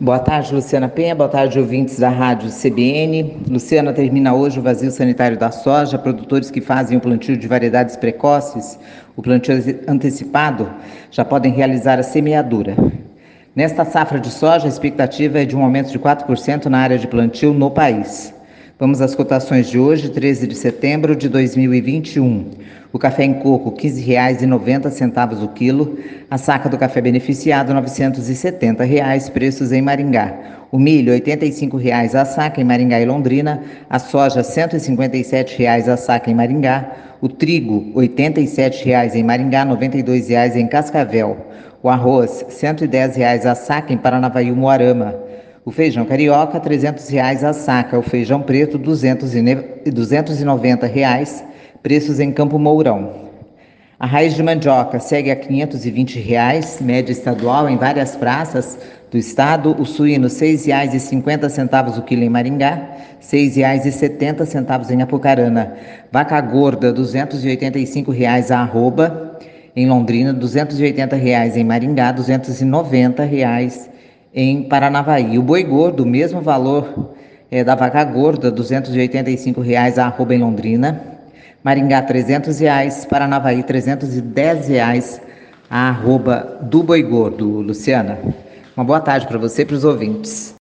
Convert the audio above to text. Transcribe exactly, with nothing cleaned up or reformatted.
Boa tarde, Luciana Penha. Boa tarde, ouvintes da Rádio C B N. Luciana, termina hoje o vazio sanitário da soja. Produtores que fazem o plantio de variedades precoces, o plantio antecipado, já podem realizar a semeadura. Nesta safra de soja, a expectativa é de um aumento de quatro por cento na área de plantio no país. Vamos às cotações de hoje, treze de setembro de dois mil e vinte e um. O café em coco, quinze reais e noventa centavos o quilo. A saca do café beneficiado, novecentos e setenta reais, preços em Maringá. O milho, oitenta e cinco reais a saca em Maringá e Londrina. A soja, cento e cinquenta e sete reais a saca em Maringá. O trigo, oitenta e sete reais em Maringá, noventa e dois reais em Cascavel. O arroz, cento e dez reais a saca em Paranavaí e Umuarama. O feijão carioca, trezentos reais a saca. O feijão preto, duzentos e noventa reais, preços em Campo Mourão. A raiz de mandioca segue a quinhentos e vinte reais, média estadual em várias praças do estado. O suíno, seis reais e cinquenta centavos o quilo em Maringá, seis reais e setenta centavos em Apucarana. Vaca gorda, duzentos e oitenta e cinco reais a arroba em Londrina, duzentos e oitenta reais em Maringá, duzentos e noventa reais em Paranavaí. O boi gordo, o mesmo valor é, da vaca gorda, duzentos e oitenta e cinco reais a arroba em Londrina. Maringá, trezentos reais. Paranavaí, trezentos e dez reais a arroba do boi gordo. Luciana, uma boa tarde para você e para os ouvintes.